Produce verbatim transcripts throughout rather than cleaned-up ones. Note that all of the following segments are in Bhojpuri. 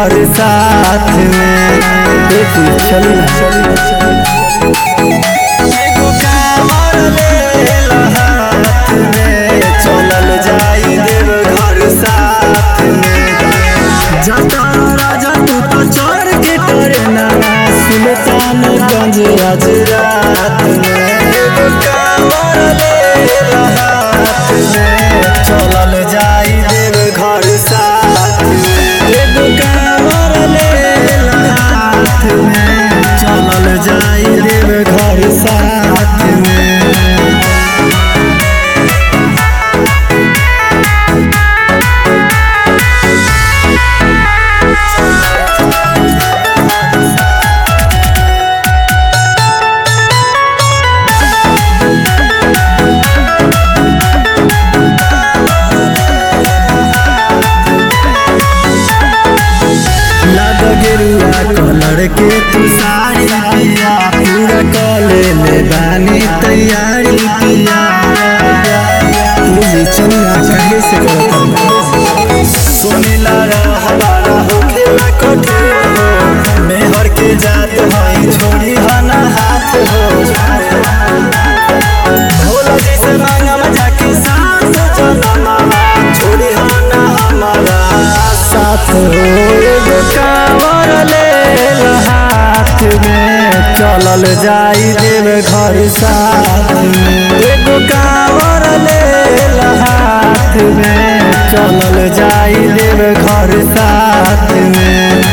घर साथ में। देखी चली ना चली ना चली एगो कांवर लेला हाथ में, चलल जाई देव घर साथ में। जाता राजा तू तो चढ़ के टरना सुल्तानगंज आज रात में। एगो कांवर लेला हाथ में, चलल जाई देव घर साथ में। एगो कांवर लेला हाथ में, चलल जाई देव घर साथ में। गेरुआ कलर के तू साड़ी पिया, पूरा कले ले बानी तैयारी पिया। तू भी चलना कहे से करता सुनीला हमारा होखेला कठिन हो, मेहर के जात हई छोड़ी हना हाथ हो। भोला जी से मांगम जाके साथ चलना, छोड़ी हना हमारा साथ हो। एगो कांवर लेला हाथ में, चलल जाई देव घर साथ में। एगो कांवर लेला हाथ में, चलल जाई देव घर साथ में।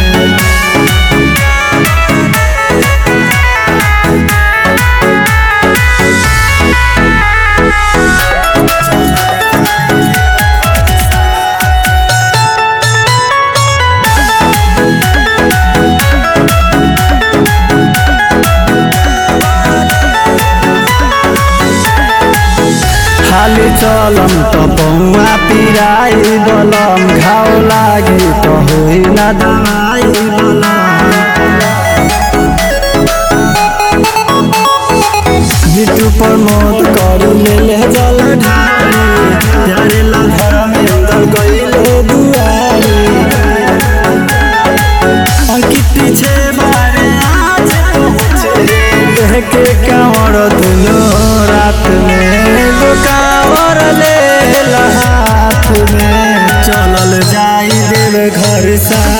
खाली चलम तो पौआ पिराई बलम, घाव लागी तो होई ना दवाई बलम। बिटू प्रमोद करू ले ले जल ढारी, प्यारे ला घर में अंदर गईले दुआरी। अंकित पीछे बारे आज पहुँचे, देह के कांवर दुनो रात में। एगो कांवर लेला हाथ में, चलल जाई देव घर साथ।